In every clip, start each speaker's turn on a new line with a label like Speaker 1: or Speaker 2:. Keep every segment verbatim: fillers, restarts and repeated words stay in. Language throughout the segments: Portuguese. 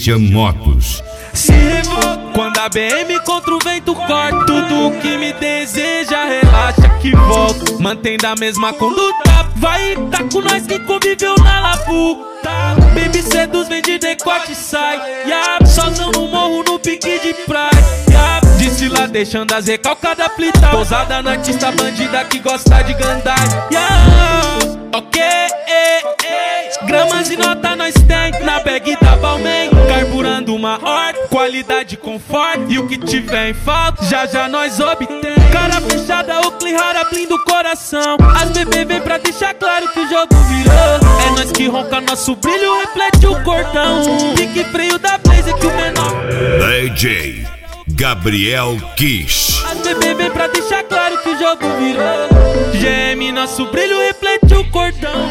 Speaker 1: Christian Motos.
Speaker 2: Se revolta quando a B M contra o vento corta. Tudo que me deseja, relaxa que volta. Mantém da mesma conduta. Vai, tá com nós que conviveu na labuta. Baby seduz, vem de decote e sai. Yeah, sozão no morro, no pique de praia. Yeah, disse lá deixando as recalcadas plita. Pousada na artista bandida que gosta de gandai. Yeah, ok, eh, eh. Gramas e nota nós tem na bag da Balmain. Carburando uma horta, qualidade, conforto. E o que tiver em falta, já já nós obtém. Cara fechada, o clean rara, blindo o coração. As bebê vem pra deixar claro que o jogo virou. É nós que ronca, nosso brilho reflete o cordão. Pique freio da Blaze que o menor
Speaker 1: D J Gabriel Kiss.
Speaker 2: As bebê vem pra deixar claro que o jogo virou. G M, nosso brilho reflete o cordão.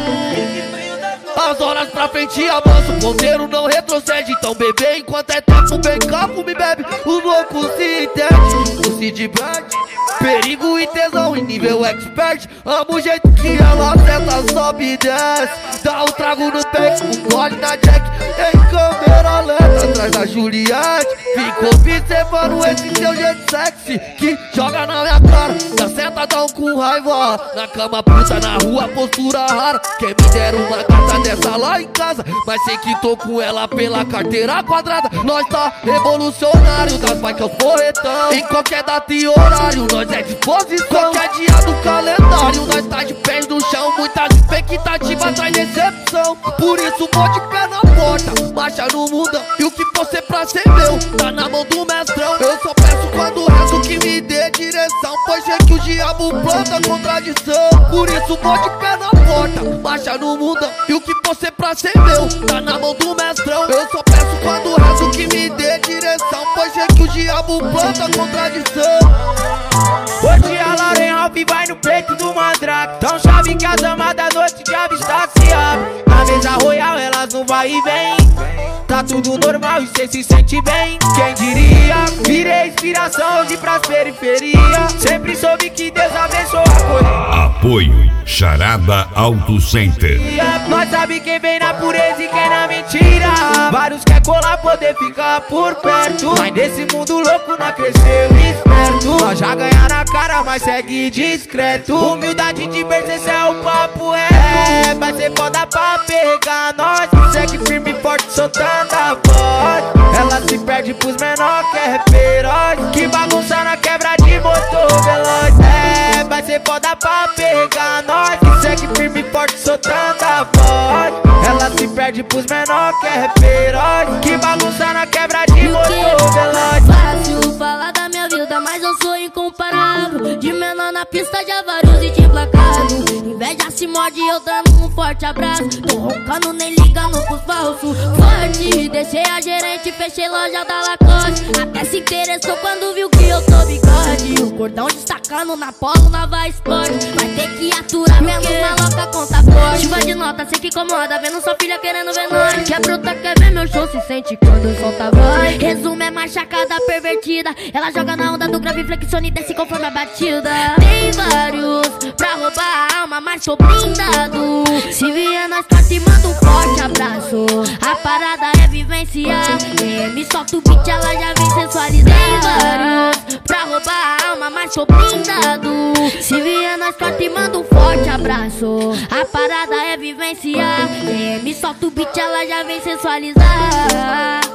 Speaker 3: As horas pra frente avança, o ponteiro não retrocede. Então bebê, enquanto é tempo, bem capo, me bebe. Os loucos se entendem, o se diverte. Perigo e tesão em nível expert. Amo o jeito que ela senta, sobe e desce. Dá um trago no peito, um gole na jack. Em câmera lenta, atrás da Juliette. Fico observando esse seu jeito sexy que joga na minha cara, tá sentadão com raiva. Na cama puta, na rua, postura rara. Quem me dera uma gata dessa lá em casa, mas sei que tô com ela pela carteira quadrada. Nós tá revolucionário, das bikes aos porretão. Em qualquer data e horário, nós é disposição. Qualquer dia do calendário, nós tá de pés no chão. Muitas expectativas traz decepção. Por isso vou de pé na porta, marcha no mundão. E o que você pra ser meu, tá na mão do mestrão. Eu só peço quando rezo que me dê direção, pois é que o diabo planta contradição. Por isso vou de pé na porta, marcha no mundão. E o que você pra ser meu, tá na mão do mestrão. Eu só peço quando rezo que me dê direção, pois é que o diabo planta contradição.
Speaker 4: Hoje a Lauren Ralph vai no peito do mandrake. Tão chave que as amas da noite de avistar se abre. Na mesa royal elas não vai e vem. Tá tudo normal e cê se sente bem. Quem diria, virei inspiração de pras periferias. Sempre soube que Deus abençoa a coisa.
Speaker 1: Apoio Charada Auto Center.
Speaker 4: Nós sabe quem vem na pureza e quem na mentira. Vários quer colar, poder ficar por perto. Mas nesse mundo louco não cresceu esperto. Nós já ganha na cara, mas segue discreto. Humildade de berço, esse é o papo reto. É, vai ser foda pra pegar nós. Segue firme e forte, soltando a voz. Ela se perde pros menor que é feroz. Que bagunça na quebra de motor veloz. É, vai ser foda pra pegar nós. Segue firme e forte, soltando a voz. Ela se perde pros menor que é feroz. Que bagunça na quebra de motor veloz.
Speaker 5: Fácil falar da minha vida, mas eu sou incomparável. De menor na pista, já vários e te emplacado. Inveja se morde, eu dando um forte abraço. Tô roncando, nem ligando pros falsos. Forte, deixei a gerente, fechei loja da Lacoste. Até se interessou quando viu que eu tô bigode. O cordão destacando na polo, na vai esporte. Vai ter que aturar mesmo na loca conta forte. Chuva de nota, sei que incomoda, vendo sua filha querendo ver nós. Que a bruta quer ver meu show, se sente quando solta a voz. Resumo é machacada pervertida. Ela joga na onda do grave, flexiona e desce conforme a batida. Tem vários pra roubar a alma, mas tô blindado. Se vier nós corta e manda um forte abraço. A parada é vivenciar. É, me solta o beat, ela já vem sensualizar. Tem vários pra roubar a alma, mas tô blindado. Se vier nós corta e manda um forte abraço. A parada é vivenciar. É, me solta o beat, ela já vem sensualizar.